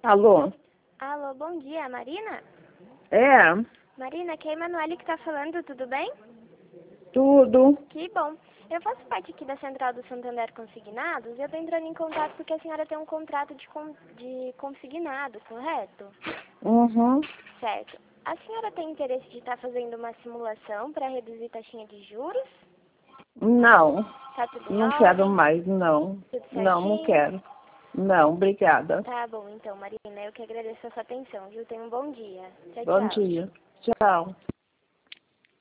Alô? Alô, bom dia, Marina? É, Marina, aqui é a Emanuele que tá falando, tudo bem? tudo. Que bom. Eu faço parte aqui da Central do Santander Consignados e eu tô entrando em contato porque a senhora tem um contrato de consignado, correto? Uhum. Certo. A senhora tem interesse de estar fazendo uma simulação para reduzir taxinha de juros? Não, Tá tudo em não quero ordem? mais, não. Tudo Não certinho? quero. Não, obrigada. Tá bom, então, Marina, eu que agradeço a sua atenção, viu? Tenha um bom dia. Tchau, Bom tchau. dia. Tchau.